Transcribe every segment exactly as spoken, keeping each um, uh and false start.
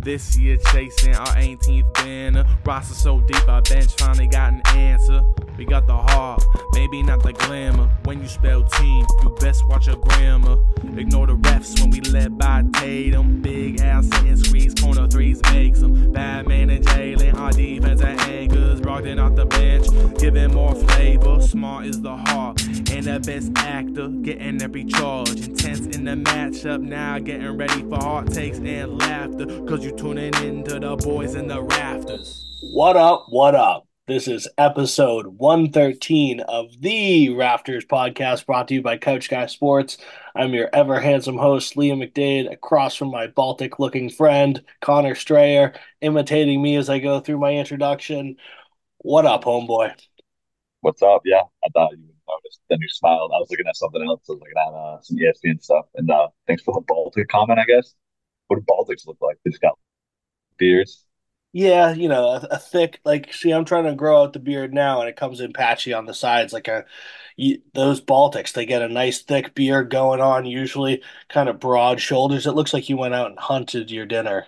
This year chasing our eighteenth banner. Roster so deep our bench finally got an answer. We got the heart, maybe not the glamour. When you spell team, you best watch your grammar. Ignore the refs when we led by Tatum. Big ass sitting screens, corner threes makes them. Batman and Jalen, our defense at anchors. Brogdon off the bench, giving more flavor. Smart is the heart, and the best actor. Getting every charge, intense in the matchup. Now getting ready for heart takes and laughter. Cause you tuning into the boys in the rafters. What up, what up? This is episode one thirteen of the Rafters podcast brought to you by Couch Guy Sports. I'm your ever handsome host, Liam McDade, across from my Baltic looking friend, Connor Strayer, imitating me as I go through my introduction. What up, homeboy? What's up? Yeah, I thought you would notice. Then you smiled. I was looking at something else. I was looking at uh, some E S P N stuff. And uh, thanks for the Baltic comment, I guess. What do Baltics look like? They just got beards. Yeah, you know, a, a thick, like, see, I'm trying to grow out the beard now, and it comes in patchy on the sides, like a, you, those Baltics, they get a nice thick beard going on, usually kind of broad shoulders. It looks like you went out and hunted your dinner.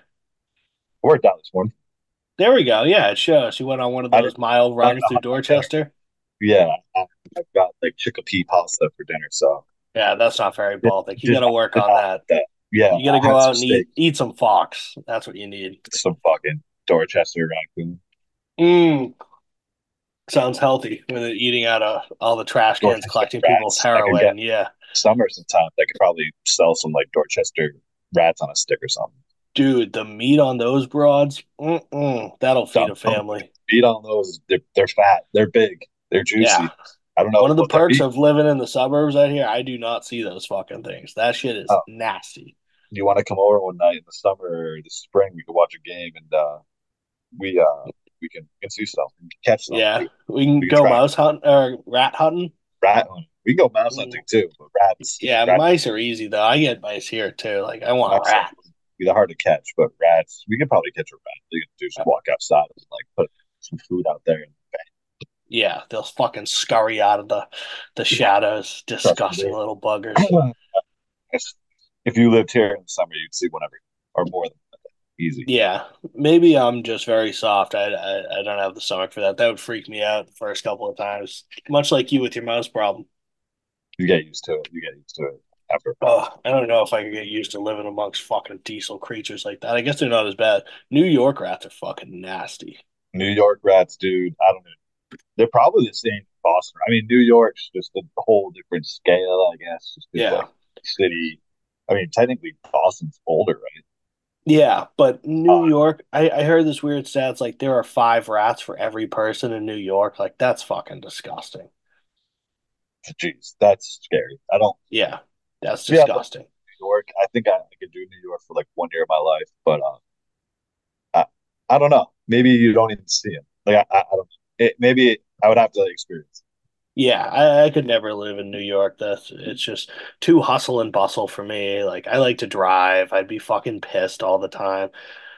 I worked out this morning. There we go. Yeah, it shows. You went on one of I don't, those mile I don't runs know through how much dinner. Dorchester. Yeah, I, I've got like chickpea pasta for dinner. So Yeah, that's not very just, Baltic. You got just to work did on not that. that. Yeah, You got to I go had out some and steak, eat eat some fox. That's what you need. some fucking Dorchester raccoon. Mm, sounds healthy when they're eating out of all the trash cans, Dorchester collecting people's rats. I could get heroin. Yeah. summer sometime. I could probably sell some like Dorchester rats on a stick or something. Dude, the meat on those broads, mm-mm, that'll feed Don't, a don't family. feed on those. They're, they're fat. They're big. They're Yeah. juicy. I don't One know of the what they're perks eating. of living in the suburbs out here, I do not see those fucking things. That shit is Oh, nasty. you want to come over one night in the summer or the spring? We could watch a game and uh, we uh we can, we can see something, we can catch something. Yeah. We, We can we can go try mouse hunting or rat hunting. rat hunting. We can go mouse Mm. hunting too, but rats, Yeah, rats, mice are easy though. I get mice here too. Like I want a mice are rat. be the hard to catch, but rats, we could probably catch a rat. You can do just walk outside and like put some food out there and Yeah, they'll fucking scurry out of the the bang. shadows. Trust me, Disgusting little buggers. dude. If you lived here in the summer, you'd see one every or more than easy. Yeah, maybe I'm just very soft. I, I I don't have the stomach for that. That would freak me out the first couple of times. Much like you with your mouse problem. You get used to it. You get used to it after a while. Oh, I don't know if I could get used to living amongst fucking diesel creatures like that. I guess they're not as bad. New York rats are fucking nasty. New York rats, dude. I don't know. They're probably the same in Boston. I mean, New York's just a whole different scale, I guess, just because Yeah. like city. I mean, technically Boston's older, right? Yeah, but New Uh, York, I, I heard this weird stats like there are five rats for every person in New York. Like that's fucking disgusting. Jeez, that's scary. I don't. Yeah, that's Yeah, but disgusting. New York. I think I, I could do New York for like one year of my life, but uh, I, I don't know. Maybe you don't even see them. Like I, I, I don't. It, maybe I would have to experience. Yeah, I, I could never live in New York. That's it's just too hustle and bustle for me. Like I like to drive. I'd be fucking pissed all the time.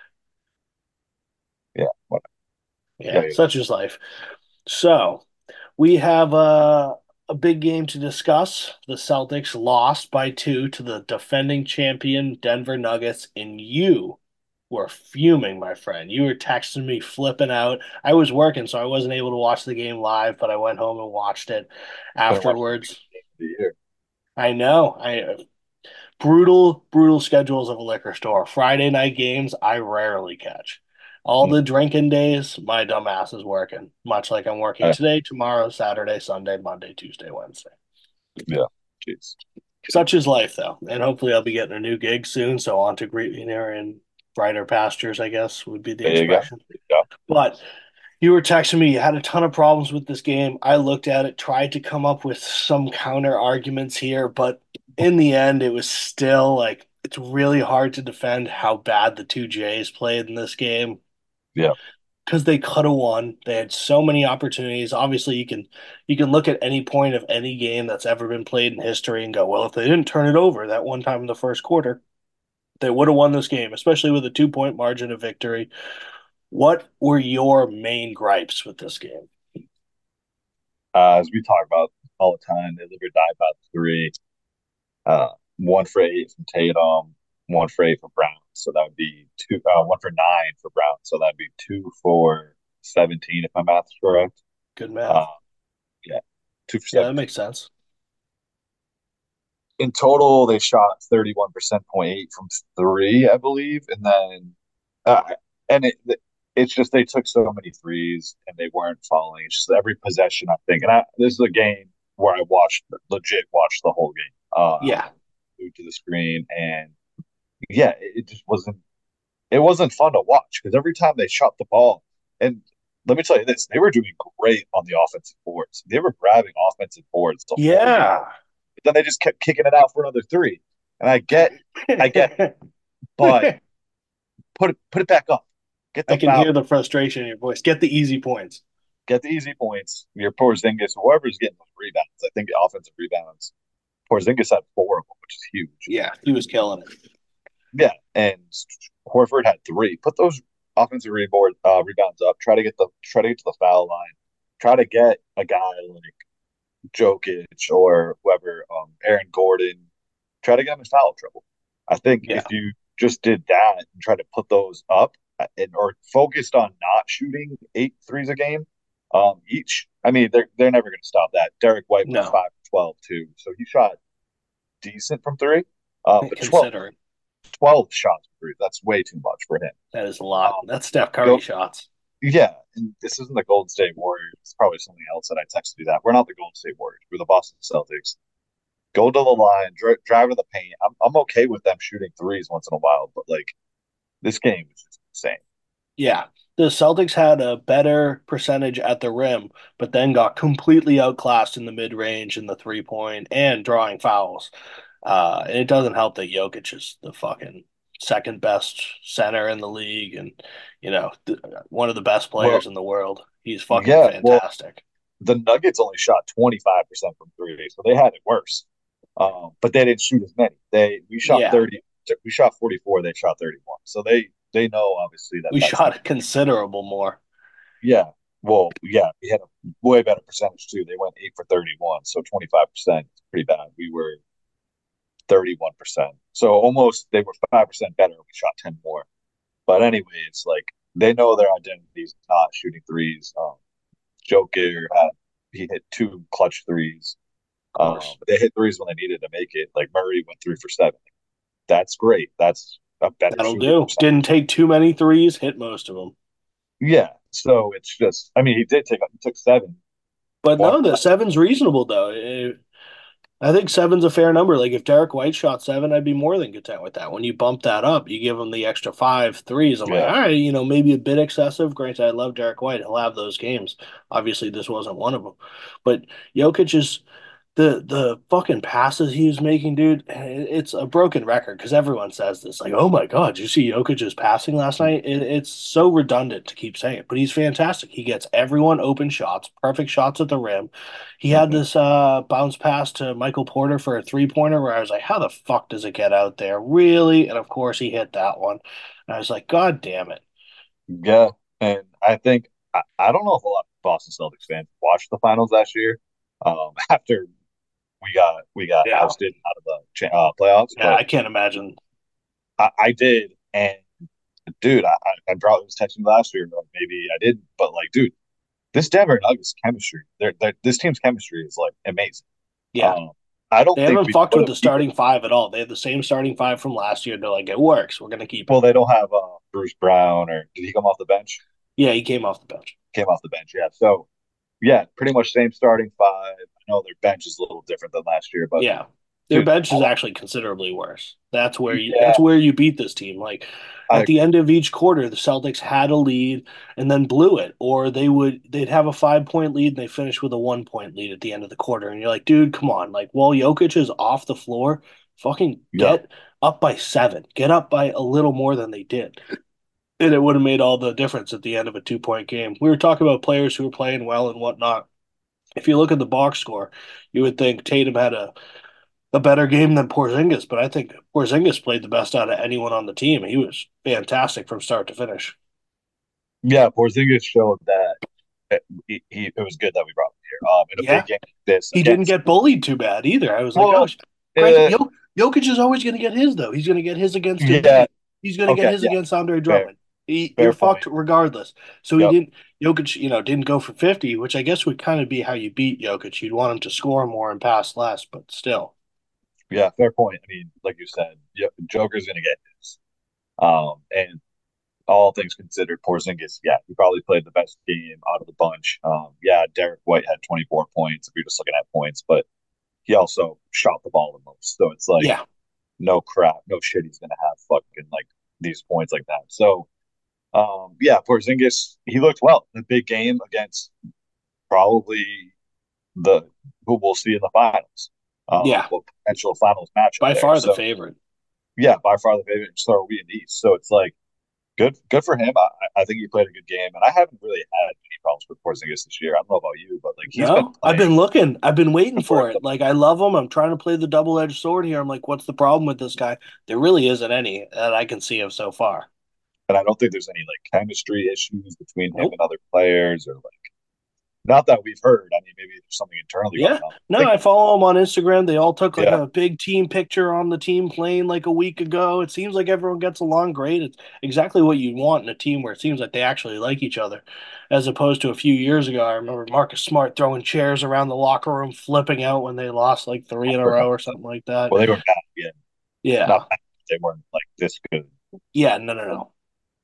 Yeah, what? Yeah, Yeah, yeah. such is life. So we have a a big game to discuss. The Celtics lost by two to the defending champion Denver Nuggets, and you were fuming, my friend. You were texting me, flipping out. I was working, so I wasn't able to watch the game live, but I went home and watched it Been watching the biggest afterwards. game of the year. I know. I brutal, brutal schedules of a liquor store. Friday night games, I rarely catch. All Mm. the drinking days, my dumb ass is working, much like I'm working Uh, today, tomorrow, Saturday, Sunday, Monday, Tuesday, Wednesday. yeah, jeez. Such is life, though. And hopefully I'll be getting a new gig soon. So on to greener and brighter pastures, I guess would be the There you go. expression. There you go. But you were texting me, you had a ton of problems with this game. I looked at it, tried to come up with some counter arguments here, but in the end, it was still like it's really hard to defend how bad the two Jays played in this game Yeah. because they could have won. They had so many opportunities. Obviously, you can you can look at any point of any game that's ever been played in history and go, well, if they didn't turn it over that one time in the first quarter, they would have won this game, especially with a two point margin of victory. What were your main gripes with this game? Uh, as we talk about all the time, they live or die by three. Uh, one for eight from Tatum, one for eight from Brown. So that would be two, uh, one for nine for Browns. So that'd be two for seventeen if my math's correct. Good math. Uh, yeah, two for Yeah, that seventeen. makes sense. In total, they shot thirty-one percent point eight from three, I believe, and then uh, and it it's just they took so many threes and they weren't falling. It's just every possession, I think. And I, this is a game where I watched legit watched the whole game. Uh, Yeah, glued to the screen, and yeah, it, it just wasn't it wasn't fun to watch because every time they shot the ball, and let me tell you this, they were doing great on the offensive boards. They were grabbing offensive boards the whole game. yeah. But then they just kept kicking it out for another three. And I get, I get, it, but put it, put it back up. Get the I can foul. hear the frustration in your voice. Get the easy points. Get the easy points. Your Porzingis, whoever's getting those rebounds. I think the offensive rebounds. Porzingis had four of them, which is huge. Yeah, he was killing it. Yeah, and Horford had three. Put those offensive rebound uh, rebounds up. Try to get the try to get to the foul line. Try to get a guy like Jokic or whoever, um, Aaron Gordon, try to get him in foul trouble. I think Yeah. if you just did that and tried to put those up and or focused on not shooting eight threes a game um, each, I mean, they're they're never going to stop that. Derek White was No. five for twelve too, so he shot decent from three. Uh, but twelve, Considering twelve shots from three, that's way too much for him. that is a lot. Um, That's Steph Curry go- shots. Yeah, and this isn't the Golden State Warriors. It's probably something else that I texted you that. We're not the Golden State Warriors. We're the Boston Celtics. Go to the line, dri- drive to the paint. I'm I'm okay with them shooting threes once in a while, but like this game is just insane. Yeah. The Celtics had a better percentage at the rim, but then got completely outclassed in the mid range and the three point and drawing fouls. Uh, and it doesn't help that Jokic is the fucking second best center in the league and, you know, th- one of the best players Well, in the world. He's fucking yeah, well, fantastic. the Nuggets only shot twenty-five percent from three, so they had it worse. Um, but they didn't shoot as many. They we shot Yeah. thirty, we shot forty-four, they shot thirty-one. So they they know obviously that We that's shot considerable more. yeah. Well, yeah, we had a way better percentage too. They went eight for thirty-one, so twenty-five percent is pretty bad. We were thirty-one percent. So almost they were five percent better. We shot ten more. But anyway, it's like they know their identity is not shooting threes. Um, Joker had he hit two clutch threes. Um, course. they hit threes when they needed to make it. Like Murray went three for seven. That's great. That's a better That'll shooting do. percentage. Didn't take too many threes, hit most of them. Yeah. So it's just, I mean, he did take he took seven. But One no, the for seven's reasonable though. It- I think seven's a fair number. Like if Derek White shot seven, I'd be more than content with that. When you bump that up, you give him the extra five threes. I'm like, yeah. all right, you know, maybe a bit excessive. Granted, I love Derek White. He'll have those games. Obviously, this wasn't one of them. But Jokic is the the fucking passes he was making, dude. It's a broken record because everyone says this. Like, oh my god, did you see Jokic's passing last night? It, it's so redundant to keep saying it, but he's fantastic. He gets everyone open shots, perfect shots at the rim. He had Mhm. this uh, bounce pass to Michael Porter for a three pointer where I was like, how the fuck does it get out there? Really? And of course, he hit that one. And I was like, God damn it. Yeah. And I think, I, I don't know if a lot of Boston Celtics fans watched the finals last year um, after we got we got Yeah. ousted out of the cha- uh, playoffs, Yeah, I but can't imagine. I, I did. And dude, I, I I probably was texting you last year, but maybe I didn't. But like, dude, this Denver Nuggets chemistry, they're, they're, this team's chemistry is like amazing. Yeah. Um, I don't They think haven't we fucked could with have the starting five at all. They have the same starting five from last year. They're like, it works. We're going to keep it. Well, they don't have uh, Bruce Brown, or did he come off the bench? Yeah, he came off the bench. Came off the bench, yeah. So, yeah, pretty much same starting five. I know their bench is a little different than last year, but Yeah. Their dude, bench is I- actually considerably worse. That's where you Yeah. that's where you beat this team. Like I at the end of each quarter, the Celtics had a lead and then blew it. Or they would they'd have a five point lead and they finish with a one point lead at the end of the quarter. And you're like, dude, come on. Like while Jokic is off the floor, fucking Yeah. get up by seven. Get up by a little more than they did. And it would have made all the difference at the end of a two point game. We were talking about players who were playing well and whatnot. If you look at the box score, you would think Tatum had a a better game than Porzingis, but I think Porzingis played the best out of anyone on the team. He was fantastic from start to finish. yeah, Porzingis showed that it, he, he it was good that we brought him here. Um, in a Yeah. big game like this, He didn't get bullied too bad either. I was like, Well, oh, granted, uh, Jok- Jokic is always going to get his though. He's going to get his against his yeah, He's going to get Okay, his yeah, against Andre fair, Drummond. He, you're fair point. fucked regardless. So he Yep. didn't. Jokic, you know, didn't go for fifty, which I guess would kind of be how you beat Jokic. You'd want him to score more and pass less, but still. Yeah, fair point. I mean, like you said, yeah, Joker's gonna get his. Um, and all things considered, Porzingis, yeah, he probably played the best game out of the bunch. Um, yeah, Derek White had twenty-four points if you're just looking at points, but he also shot the ball the most. So it's like Yeah, no crap, no shit. He's gonna have fucking like these points like that. So um, yeah, Porzingis, he looked well in a big game against probably the who we'll see in the finals, um, yeah, what potential finals matchup by there. far the So favorite. yeah, by far the favorite. So are we in the East. So it's like good, good for him. I, I think he played a good game, and I haven't really had any problems with Porzingis this year. I don't know about you, but like he's been No, I've playing been looking. I've been waiting for for it. Like I love him. I'm trying to play the double edged sword here. I'm like, what's the problem with this guy? There really isn't any that I can see of so far. and I don't think there's any like chemistry issues between him Nope. and other players, or like not that we've heard. I mean, maybe there's something internally going Yeah. on. I No, think I follow them on Instagram. They all took like yeah, a big team picture on the team plane like a week ago. It seems like everyone gets along great. It's exactly what you'd want in a team where it seems like they actually like each other, as opposed to a few years ago. I remember Marcus Smart throwing chairs around the locker room, flipping out when they lost like three I in a row forgot. or something like that. Well, they were bad again. Yeah. Not bad. They weren't like this good. Yeah. No, no, no.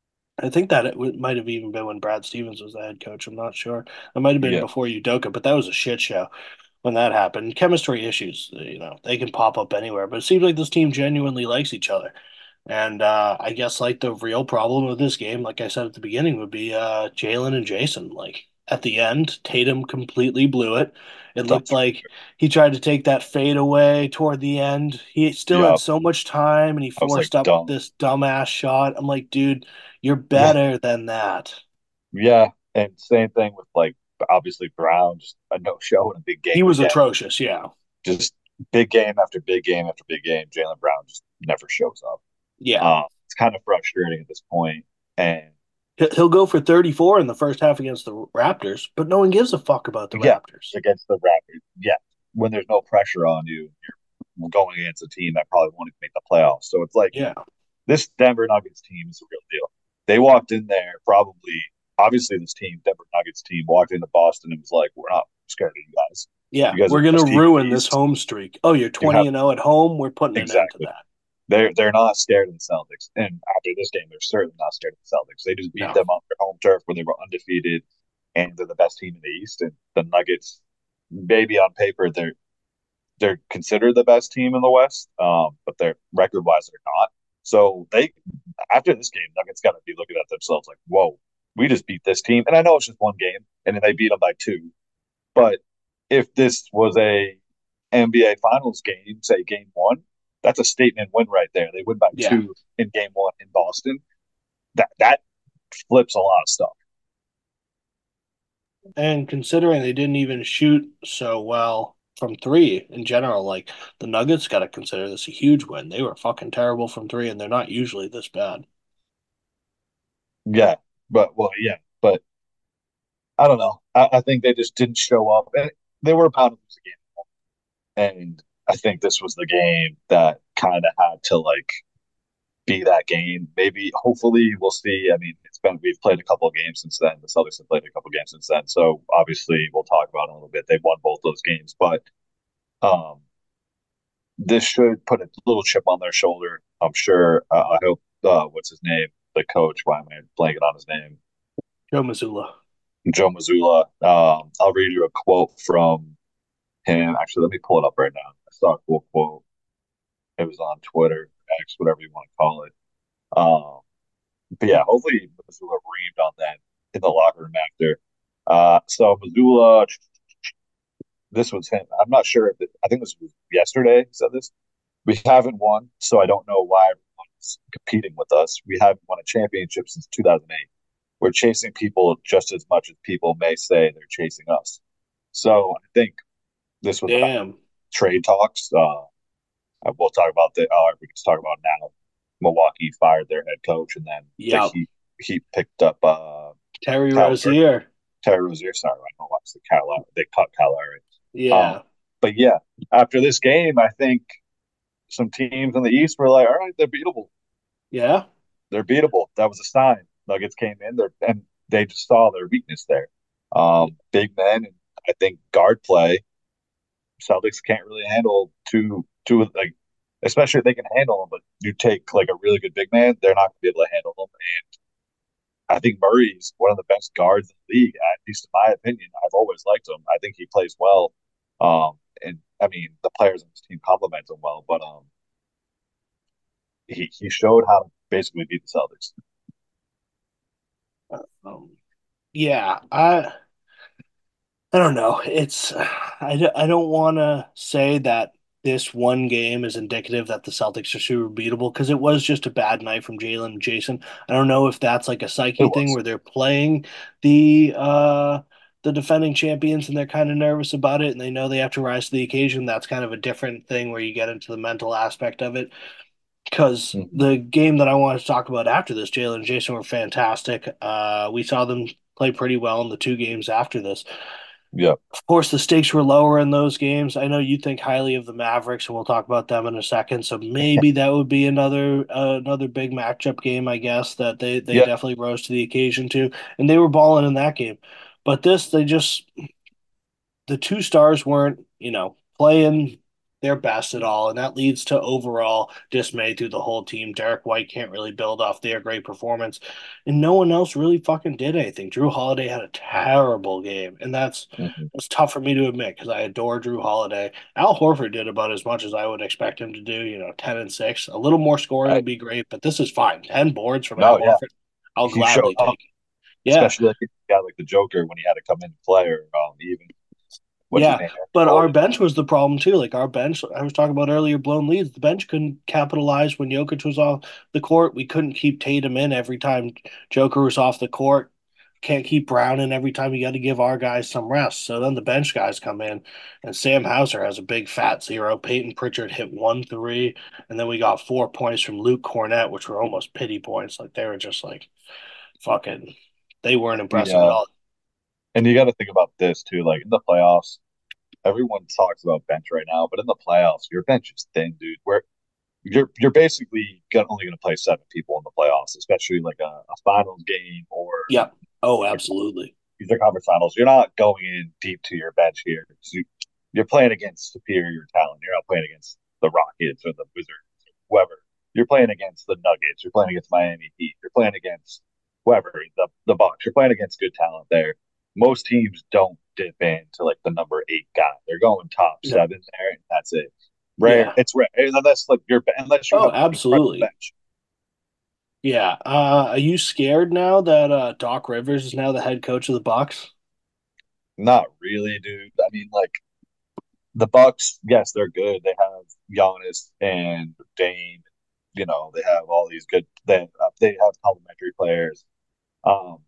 I think that it w- might have even been when Brad Stevens was the head coach. I'm not sure. It might have been Yeah, before Udoka, but that was a shit show when that happened. Chemistry issues, you know, they can pop up anywhere, but it seems like this team genuinely likes each other. And uh, I guess like the real problem with this game, like I said at the beginning, would be uh, Jalen and Jason. Like at the end, Tatum completely blew it. It looked that's like he tried to take that fade away toward the end. He still yeah. had so much time and he I was like forced up dumb. this dumbass shot. I'm like, dude, you're Yeah, better than that. yeah, and same thing with like obviously Brown, just a no show in a big He game was again. atrocious. Yeah. Just big game after big game after big game. Jaylen Brown just never shows up. Yeah. Um, it's kind of frustrating at this point. And He- He'll go for thirty-four in the first half against the Raptors, but no one gives a fuck about the yeah, Raptors. against the Raptors, yeah, when there's no pressure on you, you're going against a team that probably won't even make the playoffs. So it's like Yeah. this Denver Nuggets team is a real deal. They walked in there probably, obviously, this team, Denver Nuggets team, walked into Boston and was like, "We're not scared of you guys. Yeah. You guys are We're the going to best team in the ruin this East. home streak. Oh, you're You have twenty and oh at home. We're putting an end to exactly." that. They're they're not scared of the Celtics, and after this game, they're certainly not scared of the Celtics. They just beat No. them on their home turf when they were undefeated, and they're the best team in the East. And the Nuggets, maybe on paper, they're they're considered the best team in the West, um, but their record wise, they're not. So they after this game, Nuggets got to be looking at themselves like, "Whoa, we just beat this team." And I know it's just one game, and then they beat them by two. But if this was a N B A Finals game, say game one, that's a statement win right there. They win by Yeah. two in game one in Boston. That that flips a lot of stuff. And considering they didn't even shoot so well from three in general, like the Nuggets got to consider this a huge win. They were fucking terrible from three, and they're not usually this bad. Yeah, but well, yeah, but I don't know. I, I think they just didn't show up, and they were bound to lose the game. And I think this was the game that kind of had to like be that game. Maybe, hopefully, we'll see. I mean, it's been we've played a couple of games since then. The Celtics have played a couple of games since then, so obviously we'll talk about it in a little bit. They've won both those games, but um, this should put a little chip on their shoulder. I'm sure. Uh, I hope. Uh, what's his name? The coach. Why am I blanking on his name? Joe Mazzulla. Joe Mazzulla. Um, I'll read you a quote from him. Actually, let me pull it up right now. I saw a cool quote. It was on Twitter, X, whatever you want to call it. Um, but yeah, hopefully Missoula reamed on that in the locker room after. Uh, so Missoula, this was him. I'm not sure if it, I think this was yesterday. He said this. We haven't won, so I don't know why everyone's competing with us. We haven't won a championship since two thousand eight. We're chasing people just as much as people may say they're chasing us. So I think this was about Damn. trade talks. Uh, we'll talk about the. Uh, we can talk about now. Milwaukee fired their head coach, and then the Yep. Heat he picked up uh, Terry Kyle Rozier. Terry Rozier. Sorry, I don't watch the Kyle Lowry. They cut Kyle Lowry. Um, Yeah. but yeah, after this game, I think some teams in the East were like, all right, they're beatable. Yeah. they're beatable. That was a sign. Nuggets came in there and they just saw their weakness there. Um, big men, and I think guard play. Celtics can't really handle two two like, especially if they can handle them. But you take like a really good big man, they're not going to be able to handle them. And I think Murray's one of the best guards in the league, at least in my opinion. I've always liked him. I think he plays well. Um, and I mean the players on his team compliment him well, but um, he he showed how to basically beat the Celtics. Um, yeah, I I don't know. It's I, d- I don't want to say that this one game is indicative that the Celtics are super beatable because it was just a bad night from Jalen and Jason. I don't know if that's like a It psyche thing was. where they're playing the uh the defending champions and they're kind of nervous about it and they know they have to rise to the occasion. That's kind of a different thing where you get into the mental aspect of it. Because Mm-hmm. the game that I wanted to talk about after this, Jalen and Jason were fantastic. Uh, we saw them play pretty well in the two games after this. Yeah. Of course, the stakes were lower in those games. I know you think highly of the Mavericks, and we'll talk about them in a second. So maybe that would be another uh, another big matchup game, I guess, that they they Yeah. definitely rose to the occasion too, and they were balling in that game. But this, they just the two stars weren't, you know, playing their best at all, and that leads to overall dismay through the whole team. Derek White can't really build off their great performance, and no one else really fucking did anything. Drew Holiday had a terrible game, and that's Mm-hmm. it's tough for me to admit because I adore Drew Holiday. Al Horford did about as much as I would expect him to do. You know, ten and six. A little more scoring I, would be great, but this is fine. Ten boards from no, Al yeah, Horford, I'll he showed gladly up, take it. Yeah, especially like a guy like the Joker when he had to come in and play, or um, even what's his yeah, name, Aaron but our Gordon. bench was the problem too. Like our bench, I was talking about earlier, blown leads. The bench couldn't capitalize when Jokic was off the court. We couldn't keep Tatum in every time Joker was off the court. Can't keep Brown in every time. You got to give our guys some rest. So then the bench guys come in, and Sam Hauser has a big fat zero. Peyton Pritchard hit one three, and then we got four points from Luke Cornett, which were almost pity points. Like they were just like fucking. They weren't impressive at Yeah, all. and you got to think about this too. Like in the playoffs, everyone talks about bench right now, but in the playoffs, your bench is thin, dude. Where you're you're basically got, only going to play seven people in the playoffs, especially like a, a finals game or Yep. Oh, Eastern absolutely. Eastern Conference Finals. You're not going in deep to your bench here. You, you're playing against superior talent. You're not playing against the Rockets or the Wizards or whoever. You're playing against the Nuggets. You're playing against Miami Heat. You're playing against whoever, the the Bucks. You're playing against good talent there. Most teams don't dip into like the number eight guy. They're going top No. seven there, and that's it. Rare. Yeah. It's rare unless like you're unless you Oh, have an incredible absolutely. bench. Yeah. Uh, are you scared now that uh, Doc Rivers is now the head coach of the Bucks? Not really, dude. I mean, like the Bucks, yes, they're good. They have Giannis and Dame. You know, they have all these good. They uh, they have complementary players. Um,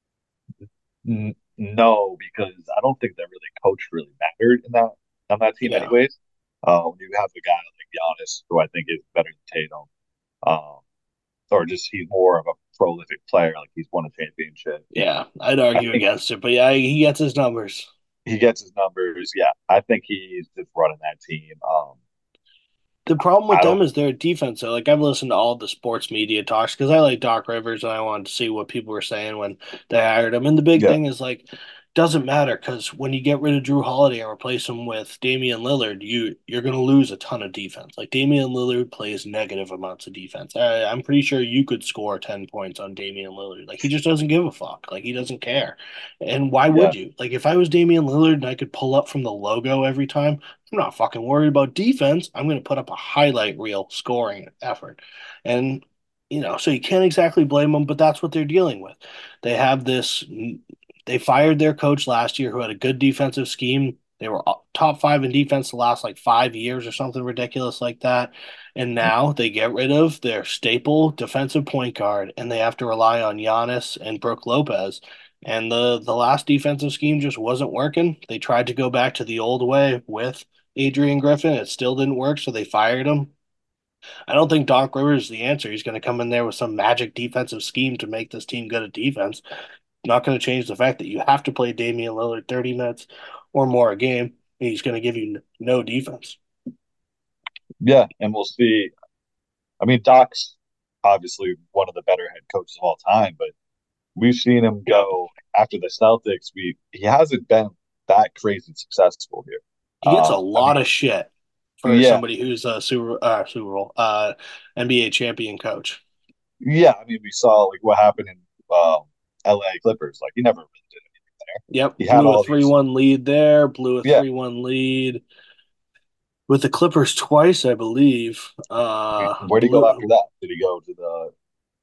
n- no, because I don't think that really coach really mattered in that on that team, Yeah. anyways. Uh, when you have a guy like Giannis, who I think is better than Tatum, um, or just he's more of a prolific player, like he's won a championship. Yeah. I'd I argue think against it, but yeah, he gets his numbers. he gets his numbers. Yeah, I think he's just running that team. Um, The problem with I them don't. is their defense. So, like, I've listened to all the sports media talks because I like Doc Rivers and I wanted to see what people were saying when they hired him. And the big Yeah, thing is like, doesn't matter because when you get rid of Drew Holiday and replace him with Damian Lillard, you you're going to lose a ton of defense. Like Damian Lillard plays negative amounts of defense. I, I'm pretty sure you could score ten points on Damian Lillard. Like he just doesn't give a fuck. Like he doesn't care. And why yeah, would you? Like if I was Damian Lillard and I could pull up from the logo every time, I'm not fucking worried about defense. I'm going to put up a highlight reel scoring effort. And, you know, so you can't exactly blame them, but that's what they're dealing with. They have this, they fired their coach last year who had a good defensive scheme. They were top five in defense the last like five years or something ridiculous like that. And now they get rid of their staple defensive point guard and they have to rely on Giannis and Brooke Lopez. And the the last defensive scheme just wasn't working. They tried to go back to the old way with Adrian Griffin. It still didn't work, so they fired him. I don't think Doc Rivers is the answer. He's going to come in there with some magic defensive scheme to make this team good at defense. Not going to change the fact that you have to play Damian Lillard thirty minutes or more a game. And he's going to give you no defense. yeah, and we'll see. I mean, Doc's. obviously one of the better head coaches of all time, but we've seen him Yeah. go after the Celtics. We he hasn't been that crazy successful here. He gets a Uh, I mean, lot of shit for yeah, somebody who's a Super uh, Super Bowl uh, N B A champion coach. yeah. I mean, we saw like what happened in um, L A Clippers. Like he never really did anything there. Yep, He had blew a all three these. one lead there. Blew a Yeah. three one lead with the Clippers twice, I believe. Uh, Where'd he go after blew that? Did he go to the?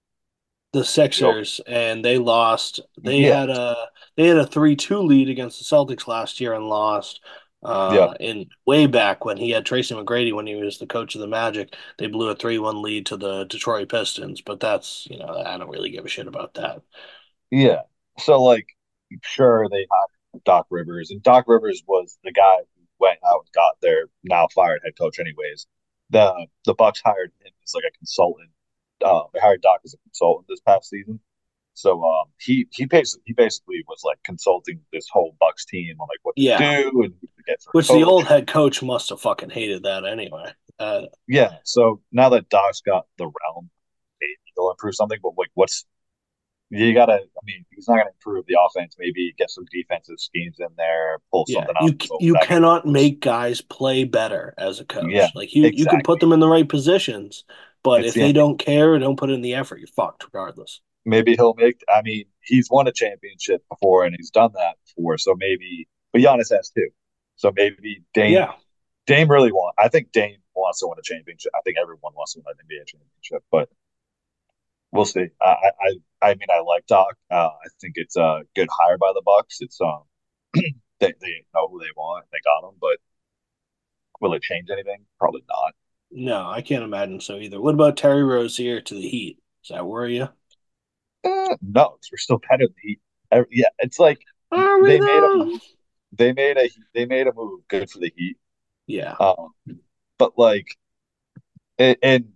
the Did he go? Sixers, and they lost. They Yeah, had a they had a three two lead against the Celtics last year and lost. yeah, Uh, in way back when he had Tracy McGrady when he was the coach of the Magic, they blew a three one lead to the Detroit Pistons. But that's you know I don't really give a shit about that. yeah. So like, sure they hired Doc Rivers, and Doc Rivers was the guy who went out and got their now fired head coach. Anyways, the the Bucks hired him as like a consultant. Uh, they hired Doc as a consultant this past season. So um, he he basically he basically was like consulting this whole Bucks team on like what to Yeah, do and who to get for which the old coach. head coach must have fucking hated that anyway. Uh, Yeah. So now that Doc's got the realm, maybe he'll improve something. But like, what's you gotta? I mean, he's not gonna improve the offense. Maybe get some defensive schemes in there, pull Yeah, something up. you So you that gets cannot close. make guys play better as a Yeah, coach. Like you you can put exactly. them in the right positions, but It's if the they N B A. don't care or don't put in the effort, you're fucked regardless. Maybe he'll make. I mean, he's won a championship before and he's done that before. So maybe, but Giannis has too. So maybe Dame Yeah, Dame really want. I think Dame wants to win a championship. I think everyone wants to win an N B A championship, but we'll see. I I I mean, I like Doc. Uh, I think it's a good hire by the Bucks. It's um they they know who they want. They got him, but will it change anything? Probably not. no, I can't imagine so either. What about Terry Rozier to the Heat? Does that worry you? Eh, no, 'cause we're still better than the Heat. Every- Yeah, it's like Are we they made a though? move. They made a they made a move good for the Heat. Yeah, Um, but like and, and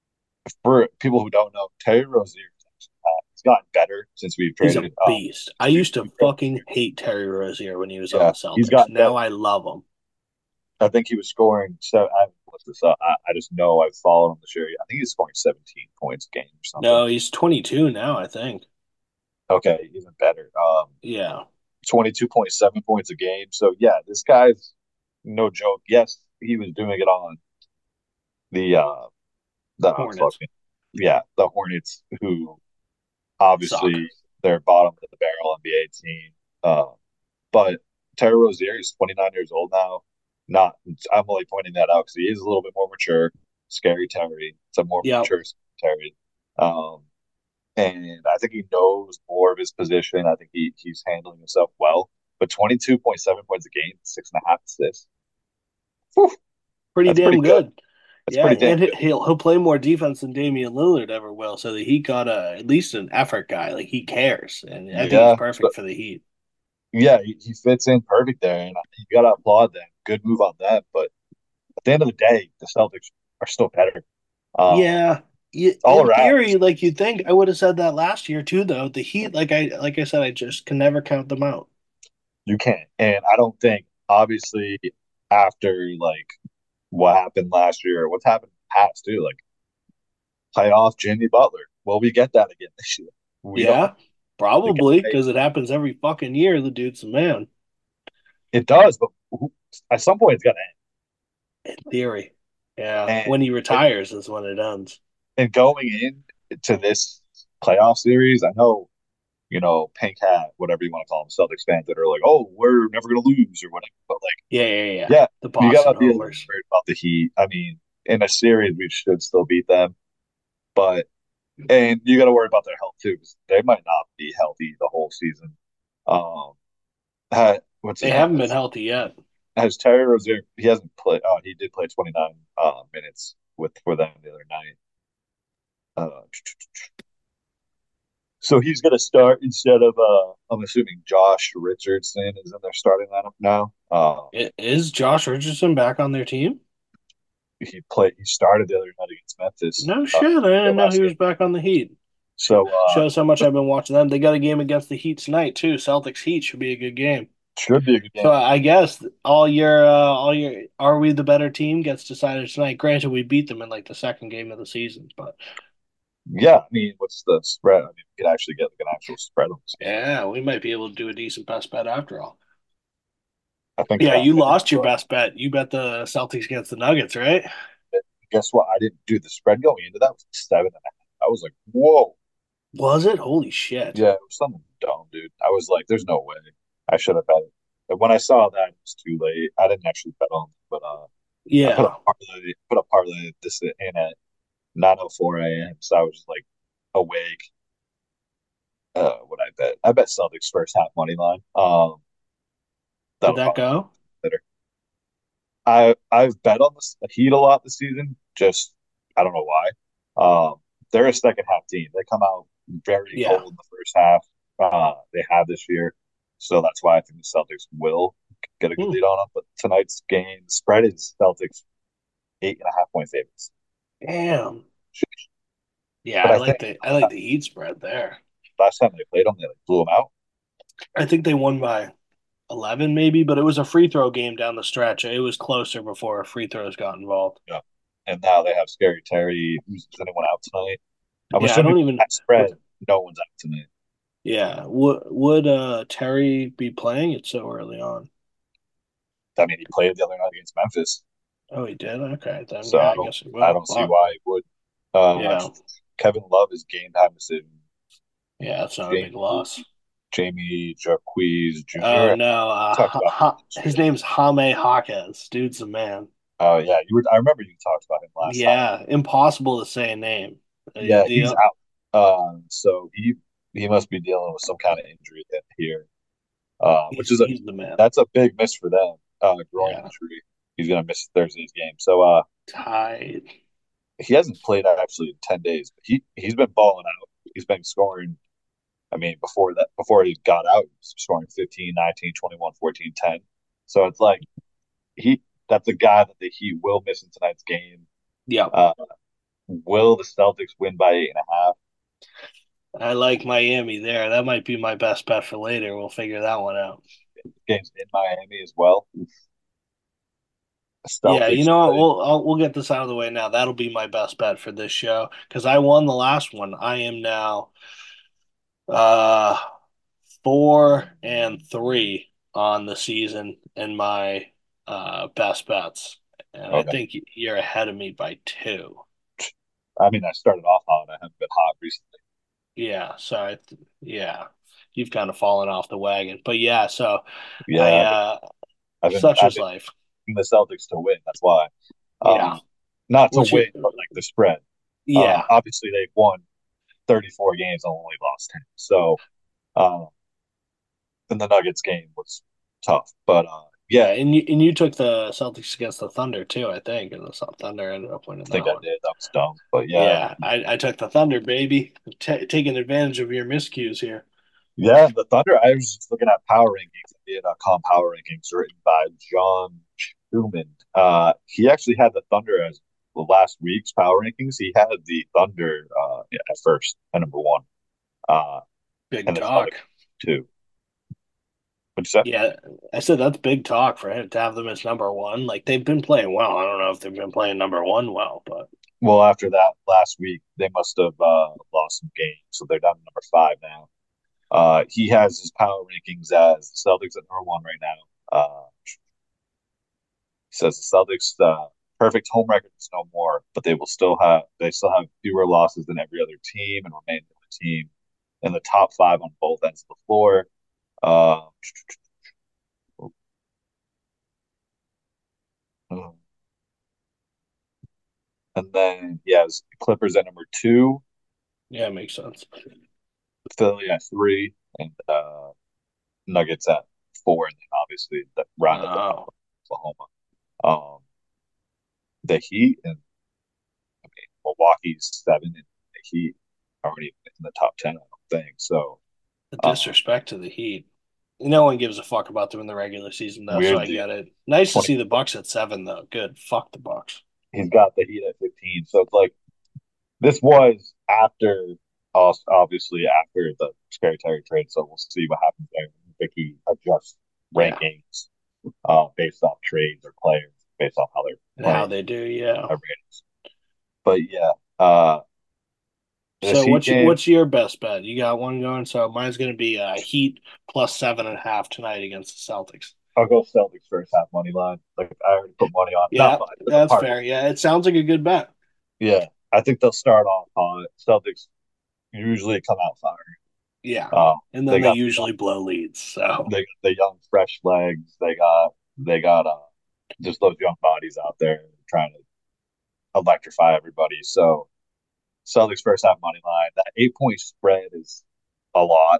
for people who don't know, Terry Rozier uh, he's gotten better since we've he's a traded. Um, beast. I we, used to we fucking hate Terry Rozier when he was on yeah, the he's Celtics. gotten Now better. I love him. I think he was scoring. So I haven't looked this up. I, I just know I've followed him this year. I think he's scoring seventeen points a game or something. No, he's twenty-two now, I think. Okay, even better. Um, Yeah, twenty-two point seven points a game. So yeah, this guy's no joke. Yes, he was doing it on the uh the uh, Hornets fucking yeah the Hornets, who suck. obviously they're bottom of the barrel N B A team. Uh, but Terry Rozier is twenty-nine years old now. Not I'm only pointing that out because he is a little bit more mature. Scary Terry. It's a more Yeah, mature Terry. Um, and I think he knows more of his position. I think he he's handling himself well. But twenty-two point seven points a game, six and a half assists. Whew, pretty that's pretty damn good. good. That's Yeah, pretty damn and good. he'll he'll play more defense than Damian Lillard ever will. So the Heat got a at least an effort guy. Like he cares, and I think he's Yeah, but perfect for the Heat. yeah, he, he fits in perfect there, and you gotta applaud them. Good move on that. But at the end of the day, the Celtics are still better. Um, Yeah, y- all in around, theory, like you'd think, I would have said that last year too. Though the Heat, like I like I said, I just can never count them out. you can't. And I don't think, obviously, after like what happened last year, what's happened in the past too, like playoff Jimmy Butler. Will we get that again this year? We don't. Yeah, The probably guy, because it happens every fucking year. The dude's a man. it does, but who, at some point it's got to In theory, yeah. end. When he And retires is when it ends. and going in to this playoff series, I know, you know, Pink Hat, whatever you want to call them, Celtics fans that are like, oh, we're never going to lose or whatever. But like, Yeah, yeah, yeah. yeah, The you got Boston to be a little homers. worried about the Heat. I mean, in a series, we should still beat them. But, and you got to worry about their health too, because they might not be healthy the whole season. Um, ha- what's They his name? haven't been Has, healthy yet. has Terry Rozier, he hasn't played, oh, he did play twenty-nine uh, minutes with for them the other night. Uh, So he's going to start instead of, uh, I'm assuming Josh Richardson is in their starting lineup now. Uh, I- Is Josh Richardson back on their team? he played, he started the other night against Memphis. No Uh, shit. I their didn't know he last game. was back on the Heat. Sh- So uh, Shows how much I've been watching them. They got a game against the Heat tonight too. Celtics Heat should be a good game. should be a good So game. I guess all your uh, all your are we the better team gets decided tonight. Granted, we beat them in like the second game of the season, but Yeah, I mean, what's the spread? I mean, we could actually get like an actual spread on this game. Yeah, we might be able to do a decent best bet after all. I think Yeah, uh, you I did. lost your Uh, best bet. You bet the Celtics against the Nuggets, right? guess what? I didn't do the spread going into that. Was seven and a half. I was like, whoa. Was it? Holy shit. Yeah, it was something dumb, dude. I was like, there's no way. I should have bet it. But when I saw that, it was too late. I didn't actually bet on it, but uh, I put a Yeah. parlay, put a parlay this in at nine oh four a m. So I was just like awake. Uh, what I bet? I bet Celtics first half money line. Um, Did that'll that probably go? be better. I I've bet on this, the Heat a lot this season. Just I don't know why. Um, they're a second half team. They come out very Yeah. cold in the first half. Uh, they have this year, so that's why I think the Celtics will get a good Hmm. lead on them. But tonight's game the spread is Celtics eight and a half point favorites. Damn. Yeah, But I I like think the I like the Heat spread there. last time they played them, they like blew them out. I think they won by eleven maybe, but it was a free throw game down the stretch. It was closer before free throws got involved. Yeah. And now they have Scary Terry. Who's is anyone out tonight? I'm Yeah, I assuming don't even. that spread, no one's out tonight. Yeah, would would uh Terry be playing it so early on? I mean, he played the other night against Memphis. Oh, he did. Okay, then So yeah, I I don't guess he I will. don't see Wow. why he would. Uh, Yeah, Kevin Love is game time decision. yeah, that's not a big Jamie loss. Jamie Jacquez Oh Junior no, uh, talked ha, about him ha, last his year. name's Jaime Jaquez. Dude's a man. Oh yeah, you were. I remember you talked about him last time. Yeah, impossible to say a name. Uh, Yeah, he's The out. Um, so he he must be dealing with some kind of injury here, uh, which he's is a he's the man. that's a big miss for them. Uh, groin Yeah, injury. He's gonna miss Thursday's game. So uh, tied. he hasn't played actually in ten days, but he he's been balling out. He's been scoring. I mean, before that, before he got out, he was scoring fifteen, nineteen, twenty-one, fourteen, ten. So it's like he that's a guy that the Heat will miss in tonight's game. Yeah, Uh, will the Celtics win by eight and a half? I like Miami there. That might be my best bet for later. We'll figure that one out. Games in Miami as well. Yeah, you Celtics know what? play. We'll I'll, we'll get this out of the way now. That'll be my best bet for this show because I won the last one. I am now uh four and three on the season in my uh best bets, and I Okay. think you're ahead of me by two. I mean, I started off hot. I haven't been hot recently. Yeah, so I th- yeah, you've kind of fallen off the wagon, but yeah, so I Yeah, I've been, uh I've been, such I've is been life. picking the Celtics to win. That's why. Yeah. Um, not to What's your win, but like the spread. Uh, yeah. obviously they've won thirty-four games and only lost ten. So, um, and the Nuggets game was tough, but uh, Yeah, yeah, and you and you took the Celtics against the Thunder too, I think, and the Thunder ended up winning I think that I one. did. That was dumb, but yeah, Yeah, I, I took the Thunder, baby, T taking advantage of your miscues here. yeah. The Thunder. I was just looking at power rankings. I did uh, com power rankings written by John Schumann. Uh, he actually had the Thunder as the last week's power rankings. He had the Thunder uh, yeah, at first at number one, uh, Big and the Celtics talk. two. What'd you say? Yeah, I said that's big talk for him to have them as number one. Like they've been playing well. I don't know if they've been playing number one well, but Well, after that last week, they must have uh, lost some games, so they're down to number five now. Uh, he has his power rankings as the Celtics at number one right now. Uh, he says the Celtics uh, perfect home record is no more, but they will still have they still have fewer losses than every other team and remain the team in the top five on both ends of the floor. Uh, and then he has Clippers at number two, yeah, it makes sense. Philly at three, and uh, Nuggets at four, and then obviously that rounded them out Oh, Oklahoma. Um, the Heat and I mean Milwaukee's seven, and the Heat aren't even in the top ten. I don't think so. the Uh, disrespect to the Heat. No one gives a fuck about them in the regular season, though, so I weirdly, get it. Nice to twenty. see the Bucks at seven, though. Good. Fuck the Bucks. He's got the Heat at fifteen. So it's like this was after, us obviously after the Scary Terry trade. So we'll see what happens there. I think he adjusts Yeah, rankings uh, based off trades or players, based off how they're and how playing they do. Yeah. their ratings. But yeah, uh, This So Heat what's your, game, what's your best bet? You got one going. So mine's going to be uh, Heat plus seven and a half tonight against the Celtics. I'll go Celtics first half money line. Like I already put money on, not Yeah, money, but the that's parlay. fair. Yeah, it sounds like a good bet. Yeah, I think they'll start off hot. Celtics usually come out firing. Yeah, Um, and then they they got the young, usually blow leads. So they got the young fresh legs. They got they got uh just those young bodies out there trying to electrify everybody. So Celtics first half money line. That eight point spread is a lot.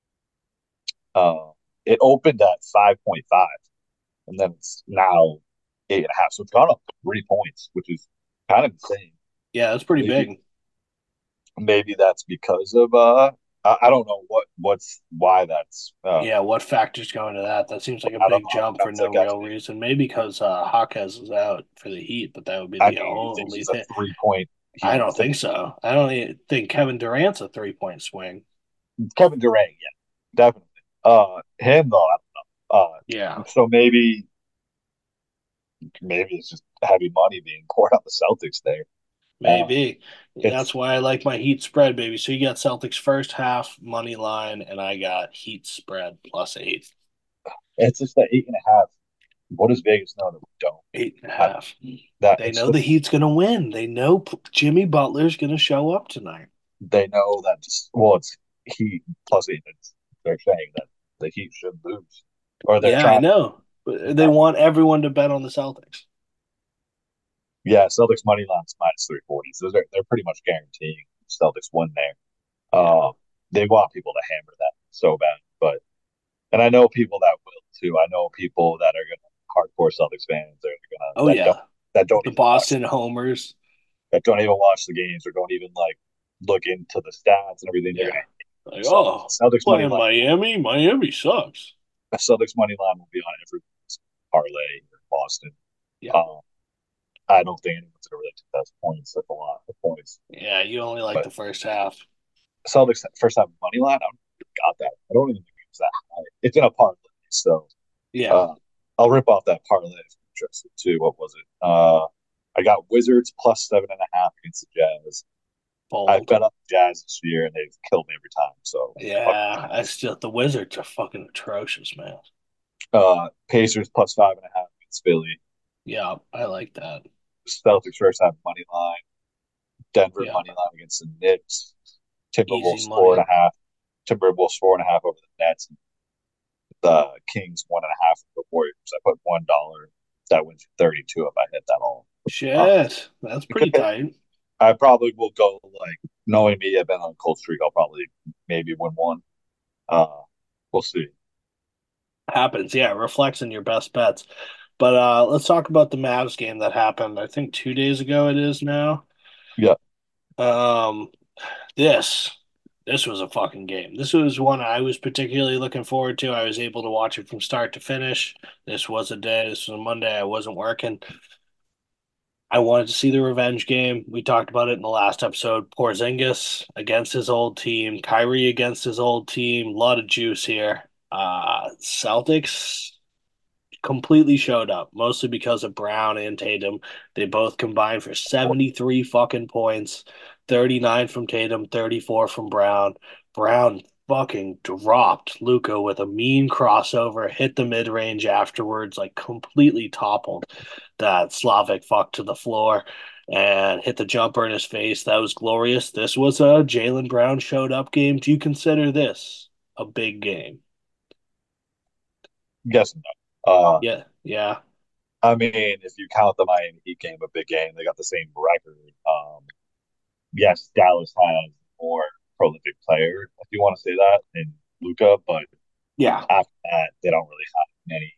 Uh, it opened at five point five, and then it's now eight and a half. So it's gone up three points, which is kind of insane. yeah, that's pretty Maybe big. maybe that's because of uh, I, I don't know what what's why that's uh, Yeah, what factors go into that? That seems like a I don't big know. jump for That's no a real guesstimate. reason. Maybe because uh, Hawkes is out for the Heat, but that would be I the mean, you think only he's a thing. three point? I He you don't think think so. I don't even think Kevin Durant's a three point swing. Kevin Durant? Yeah, definitely. Uh, him though. I don't know. Yeah, Uh, so maybe maybe it's just heavy money being poured on the Celtics there. Uh, maybe. That's it's why I like my Heat spread, baby. So you got Celtics first half money line, and I got Heat spread plus eight. it's just that eight and a half. What does Vegas know that we don't? Eight and a I, half. that They it's know the the Heat's going to win. They know P- Jimmy Butler's going to show up tonight. they know that just well, it's Heat plus eight. It's, they're saying that the Heat should lose, or they're Yeah, I trying. know. But they want everyone to bet on the Celtics. Yeah, Celtics money line's minus three forty. So they're they're pretty much guaranteeing Celtics win there. Yeah. Um, they want people to hammer that so bad, but and I know people that will too. I know people that are gonna hardcore Celtics fans. They're gonna Oh, that don't yeah. that don't The even watch Boston Homers. that don't even watch the games or don't even like look into the stats and everything. They're Yeah. gonna hate Like, the Celtics. oh, Celtics money playing line. Miami? Miami sucks. Celtics money line will be on every parlay in Boston. Yeah. Um, I don't think anyone's gonna really take those points. That's a lot of points. Yeah, you only like But the first half. Celtics first time money line, I don't think got that. I don't even think it's that high. It's in a parlay, so Yeah. uh, I'll rip off that parlay if you're interested too. What was it? Uh, I got Wizards plus seven and a half against the Jazz. I Bold. bet on the Jazz this year, and they've killed me every time. So fuck the Yeah. I Jazz. still, the Wizards are fucking atrocious, man. Uh, Pacers plus five and a half against Philly. Yeah, I like that. Celtics first half money line. Denver Yeah. money line against the Knicks. Easy Timberwolves four and money. a half. Timberwolves four and a half over the Nets. The Kings one and a half over the Warriors. I put one dollar. That wins you thirty two if I hit that all. Uh, Shit. That's it could pretty hit. tight. I probably will go like knowing me. I've been on a cold streak. I'll probably maybe win one. Uh, we'll see. Happens. Yeah, it reflects in your best bets. But uh let's talk about the Mavs game that happened, I think two days ago it is now. Yeah, Um this this was a fucking game. This was one I was particularly looking forward to. I was able to watch it from start to finish. This was a day, this was a Monday. I wasn't working. I wanted to see the revenge game. We talked about it in the last episode. Porzingis against his old team, Kyrie against his old team. A lot of juice here. Uh, Celtics completely showed up, mostly because of Brown and Tatum. They both combined for seventy-three fucking points, thirty-nine from Tatum, thirty-four from Brown. Brown fucking dropped Luca with a mean crossover, hit the mid range afterwards, like completely toppled that Slavic fuck to the floor and hit the jumper in his face. That was glorious. This was a Jaylen Brown showed up game. Do you consider this a big game? guessing no. Uh, Yeah, yeah, I mean, if you count the Miami Heat game a big game, they got the same record. Um, yes, Dallas has more prolific player, if you want to say that, in Luca, but yeah. after that, they don't really have any.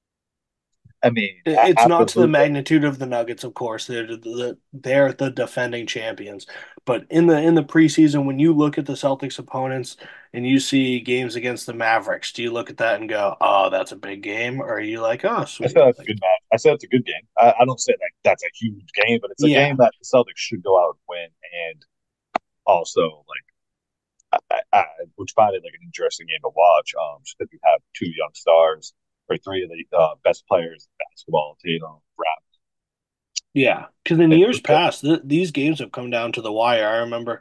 I mean, It's after not to the Luca, magnitude of the Nuggets, of course. They're the they're the defending champions. But in the in the preseason, when you look at the Celtics opponents and you see games against the Mavericks, do you look at that and go, "Oh, that's a big game," or are you like, "Oh, I said sweet"? that's a Like, good match. I said it's a good game. I, I don't say like that's a huge game, but it's a yeah, game that the Celtics should go out and win, and also like I, I would find it like an interesting game to watch. Um, just because you have two young stars or three of the uh, best players in basketball, Tatum, Brown, yeah. Because in and years Luca. past, th these games have come down to the wire. I remember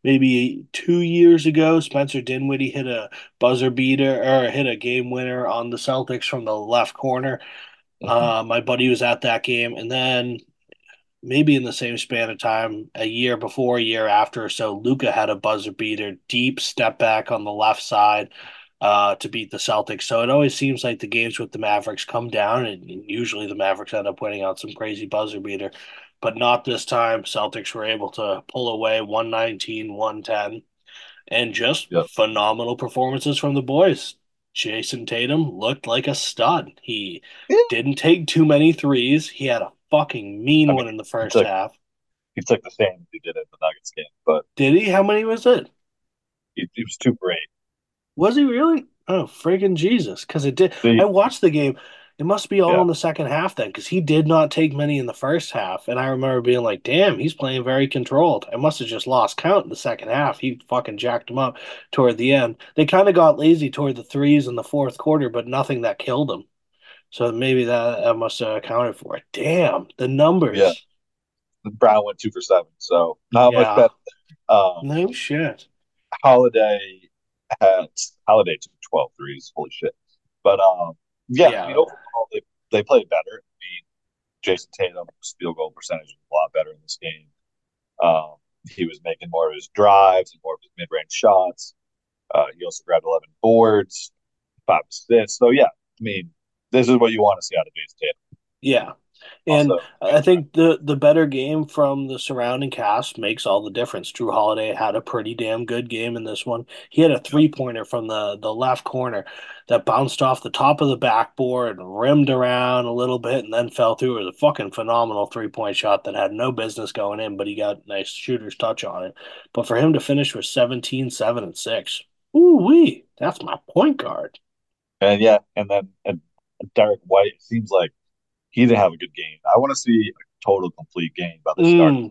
maybe two years ago, Spencer Dinwiddie hit a buzzer beater or hit a game winner on the Celtics from the left corner. Mhm. Uh, my buddy was at that game, and then maybe in the same span of time, a year before, a year after or so, Luca had a buzzer beater, deep step back on the left side uh, to beat the Celtics. So it always seems like the games with the Mavericks come down, and usually the Mavericks end up winning on some crazy buzzer beater. But not this time. Celtics were able to pull away one nineteen, one ten, and just Yep. phenomenal performances from the boys. Jason Tatum looked like a stud. He Yeah. didn't take too many threes. He had a fucking mean I mean, one in the he first took half. he took the same as he did at the Nuggets game, but Did he? How many was it? he, he was too great. Was he really? Oh, freaking Jesus. Because it did. I The watched the game. It must be all yeah, in the second half then, because he did not take many in the first half. And I remember being like, damn, he's playing very controlled. I must have just lost count in the second half. He fucking jacked him up toward the end. They kind of got lazy toward the threes in the fourth quarter, but nothing that killed them. So maybe that, that must have accounted for it. Damn, the yeah. numbers. Brown went two for seven, so not much Yeah. better. Um, No shit. Holiday had Holiday took twelve threes. Holy shit! But um, yeah, I mean Yeah. overall they they played better. I mean Jason Tatum's field goal percentage was a lot better in this game. Um, he was making more of his drives and more of his mid range shots. Uh, he also grabbed eleven boards, five assists. So yeah, I mean this is what you want to see out of Jason Tatum. Yeah. And Also, I think the the better game from the surrounding cast makes all the difference. Drew Holiday had a pretty damn good game in this one. He had a yeah, three pointer from the the left corner that bounced off the top of the backboard, rimmed around a little bit, and then fell through. It was a fucking phenomenal three point shot that had no business going in, but he got nice shooter's touch on it. But for him to finish with seventeen, seven, and six, ooh wee, that's my point guard. and yeah, and then and Derek White it seems like he didn't have a good game. I want to see a total complete game by the start Mm,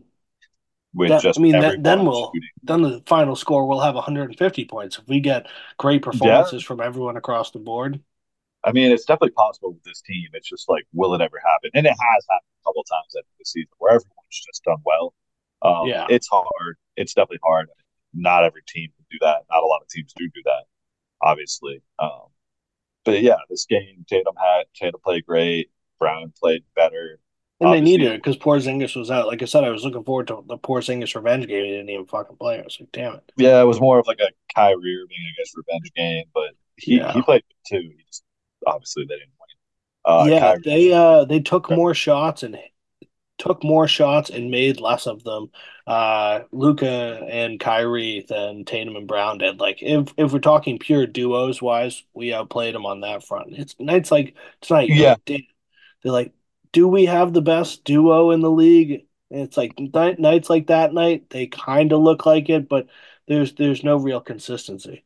with That I just mean that then everyone we'll shooting. then the final score will have one hundred fifty points if we get great Yeah, performances from everyone across the board. I mean it's definitely possible with this team. It's just like, will it ever happen? And it has happened a couple of times at the season where everyone's just done well. Um, Yeah. it's hard. It's definitely hard. Not every team can do that. Not a lot of teams do do that, obviously. Um, but yeah, this game Tatum had Tatum played great. Brown played better. And they Obviously, needed it because Porzingis was out. Like I said, I was looking forward to the Porzingis revenge game. He didn't even fucking play. I was like, damn it. yeah, it was more of like a Kyrie Irving, I guess, revenge game. But he he Yeah. played good too. He just obviously they didn't win. Uh, Yeah, Kyrie, they uh they took better. more shots and took more shots and made less of them. Uh Luca and Kyrie than Tatum and Brown did. Like if if we're talking pure duos wise, we outplayed them on that front. It's nights like tonight, you're Yeah, like, damn. They're like, do we have the best duo in the league? And it's like night, nights like that night, they kind of look like it, but there's there's no real consistency.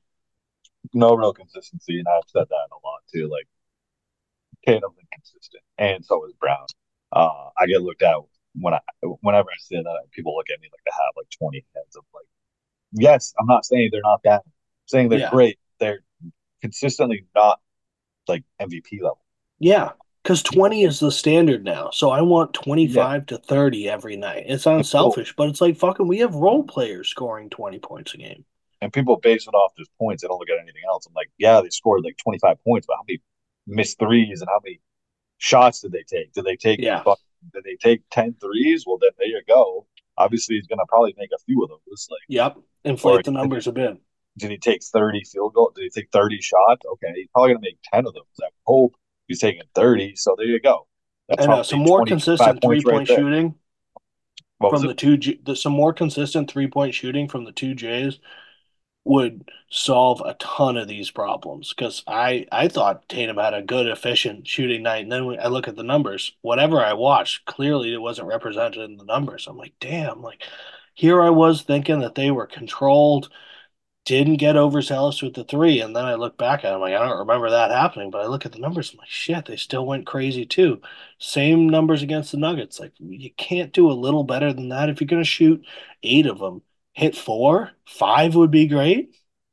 no real consistency, and I've said that a lot too. Like Tatum's inconsistent, and so is Brown. Uh, I get looked at when I whenever I say that, people look at me like I have like twenty heads of like. Yes, I'm not saying they're not that. I'm saying they're Yeah, great. They're consistently not like M V P level. yeah, because twenty is the standard now. So I want Yeah, twenty-five to thirty every night. It and sounds people selfish, but it's like fucking we have role players scoring twenty points a game. and people base it off just points. They don't look at anything else. I'm like, yeah, they scored like twenty-five points, but how many missed threes and how many shots did they take? Did they take Yeah. did they take ten threes? Well, then there you go. Obviously, he's gonna probably make a few of those. Like, Yep. or Inflate the numbers a bit. did he take thirty field goals? Did he take thirty shots? Okay, he's probably gonna make ten of those. I hope he's taking thirty. So there you go. That's I know some probably more twenty, twenty-five consistent three points right point there. shooting What was from it? the two G, the, some more consistent three point shooting from the two Jays would solve a ton of these problems because I I thought Tatum had a good efficient shooting night, and then when I look at the numbers. Whatever I watched, clearly it wasn't represented in the numbers. I'm like, damn, like here I was thinking that they were controlled, didn't get overzealous with the three, and then I look back at it, I'm like, I don't remember that happening, but I look at the numbers, I'm like, shit, they still went crazy too. Same numbers against the Nuggets. Like you can't do a little better than that if you're gonna shoot eight of them. Hit four, five would be great.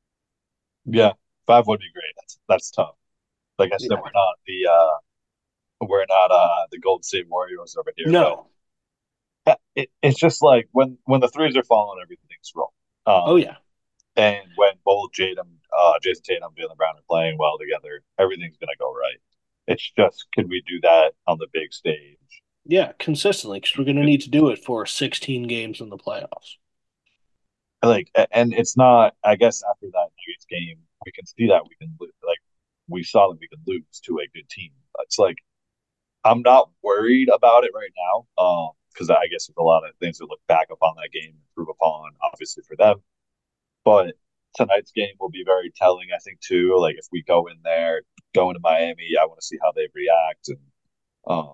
Yeah, five would be great. That's that's tough. Like I said, Yeah. we're not the uh we're not uh the Golden State Warriors over here, but No. it, it's just like when when the threes are falling, everything's wrong. Oh Um, yeah. and when both Jadam, uh, Jason Tatum, and Jaylen Brown are playing well together, everything's gonna go right. It's just, can we do that on the big stage? Yeah, consistently because we're going to need to do it for sixteen games in the playoffs. Like, and it's not. I guess after that Nuggets game, we can see that we can like we saw that we can lose to a good team. It's like I'm not worried about it right now, um, because I guess there's a lot of things to look back upon that game, improve upon, obviously for them. But tonight's game will be very telling, I think, too. Like if we go in there, go into Miami, I want to see how they react and um,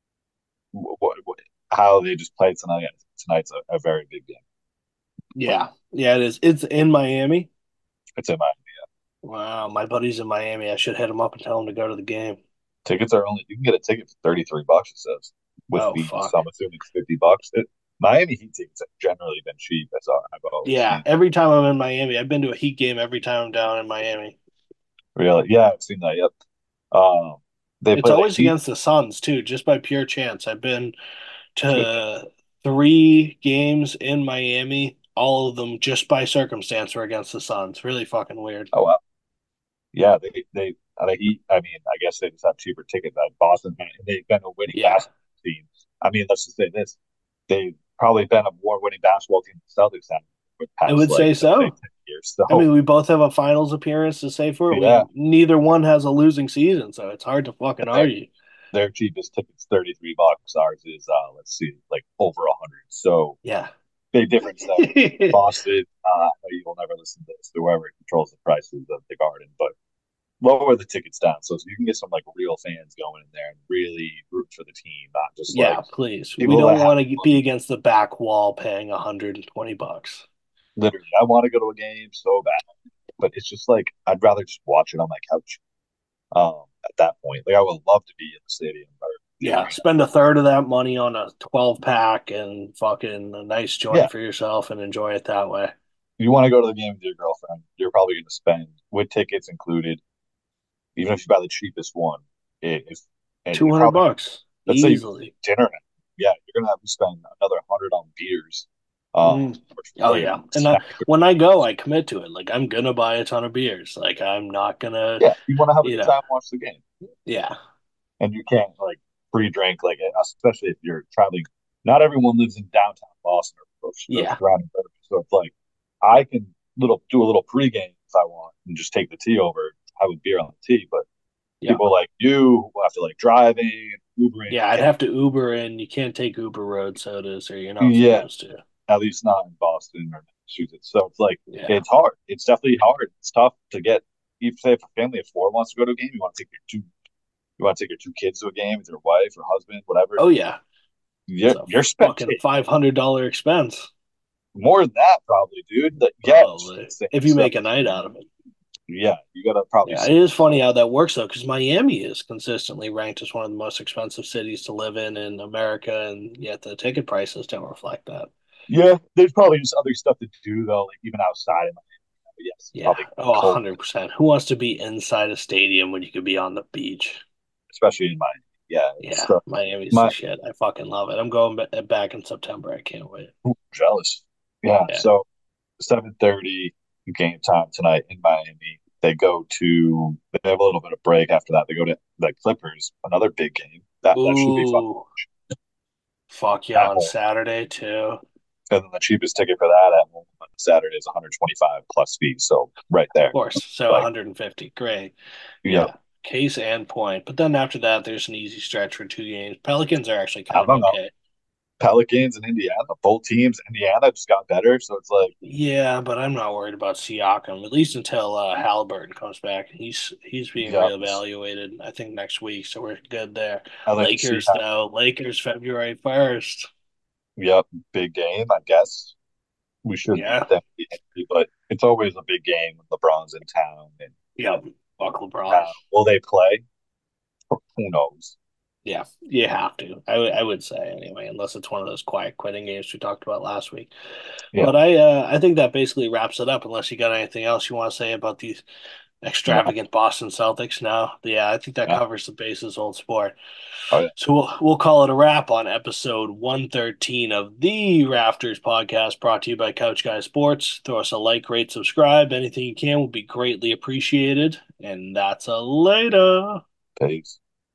what, what how they just play tonight. Tonight's a, a very big game. Yeah, yeah, it is. It's in Miami. It's in Miami. Wow, my buddy's in Miami. I should hit him up and tell him to go to the game. Tickets are only, you can get a ticket for thirty-three bucks, it says, with Oh fees. fuck. So I'm assuming it's fifty bucks. It, Miami Heat tickets have generally been cheap, as I- I've always Yeah, seen. every time I'm in Miami, I've been to a Heat game every time I'm down in Miami. Really? Yeah, I've seen that. Yep. Um, they It's play the always Heat. against the Suns too, just by pure chance. I've been Good. to three games in Miami. All of them just by circumstance were against the Suns. Really fucking weird. Oh, wow. Yeah, they, they, uh, the Heat, I mean, I guess they just have cheaper tickets than Boston, and they've been a winning Yeah, basketball team. I mean, let's just say this. They've probably been a more winning basketball team than the Celtics have for the I past, would like, say let's say so. ten years. I So, mean, we both have a finals appearance to say for it. yeah. We neither one has a losing season, so it's hard to fucking Their, argue. their cheapest ticket's thirty-three bucks. Ours is, uh, let's see, like over one hundred. So, Yeah. big difference there. Boston, uh, I know you will never listen to this, whoever controls the prices of the Garden, but lower the tickets down so, so you can get some like real fans going in there and really root for the team, not just like Yeah, please. We people that don't have want to be against the back wall paying one hundred twenty bucks. literally. I want to go to a game so bad, but it's just like I'd rather just watch it on my couch. Um, at that point, like I would love to be in the stadium or the Yeah, arena. spend a third of that money on a twelve pack and fucking a nice Yeah, joint for yourself and enjoy it that way. you want to go to the game with your girlfriend, you're probably going to spend with tickets included, even if you buy the cheapest one. If and you two hundred probably bucks let's say you go to easily. dinner, yeah, you're gonna have to spend another hundred on beers, um, Mm. Oh or yeah. And I, snack. when I go, I commit to it. Like I'm gonna buy a ton of beers. Like I'm not gonna, Yeah, you want to have a you good know, time, watch the game, yeah. and you can't like free drink like especially if you're traveling. Not everyone lives in downtown Boston or, or Yeah. surrounding areas, so it's like I can little do a little pregame if I want and just take the tea over, have a beer on the tea. But Yeah. people like you who have to like driving, Ubering, Yeah, I'd can't. have to Uber in. You can't take Uber road sodas or you're not Yeah, supposed to. at least not in Boston or Massachusetts. So it's like Yeah. it's hard. It's definitely hard. It's tough to get. Even say if a family of four wants to go to a game, you want to take your two, you want to take your two kids to a game with your wife or husband, whatever. Oh yeah. It's You're a you're spending fucking five hundred dollar expense. more than that, probably, dude. Like, yeah, it's Probably. insane. If you So make a night out of it. yeah, you gotta probably. Yeah, it is funny how that works though, because Miami is consistently ranked as one of the most expensive cities to live in in America, and yet the ticket prices don't reflect that. Yeah, there's probably just other stuff to do though, like even outside of Miami. But yes, it's Yeah. probably Oh, cold, one hundred percent. Who wants to be inside a stadium when you could be on the beach? especially in Miami. Yeah, it's Yeah, uh, Miami's the my shit. I fucking love it. I'm going back in September. I can't wait. ooh, jealous. Yeah, Yeah. so seven thirty game time tonight in Miami. They go to they have a little bit of break after that. They go to the Clippers, another big game. That that should be fun Ooh, fuck yeah, at on home. Saturday too. And then the cheapest ticket for that at home on Saturday is one hundred twenty-five plus fees. So right Of there. course. So Like, one hundred fifty. Great. yeah, Yeah. Case and point. But then after that, there's an easy stretch for two games. Pelicans are actually I kind of don't know. okay. Pelicans and Indiana, both teams. Indiana just got better. So it's like, Yeah, but I'm not worried about Siakam, at least until uh, Halliburton comes back. He's he's being yeah, reevaluated, I think, next week, so we're good there. I like to see Lakers, how, though. Lakers, February first. yep, big game, I guess. We should Yeah. beat them, but it's always a big game when LeBron's in town. And Yep. Fuck LeBron. uh, will they play? Who knows? Yeah, you have to. I would I would say anyway, unless it's one of those quiet quitting games we talked about last week. Yeah. But I uh, I think that basically wraps it up. Unless you got anything else you want to say about these extravagant Boston Celtics now. Yeah, I think that Yeah. covers the bases, old sport. Oh, yeah. So we'll, we'll call it a wrap on episode one thirteen of the Rafters podcast brought to you by Couch Guy Sports. Throw us a like, rate, subscribe. Anything you can will be greatly appreciated. And that's a later. Peace.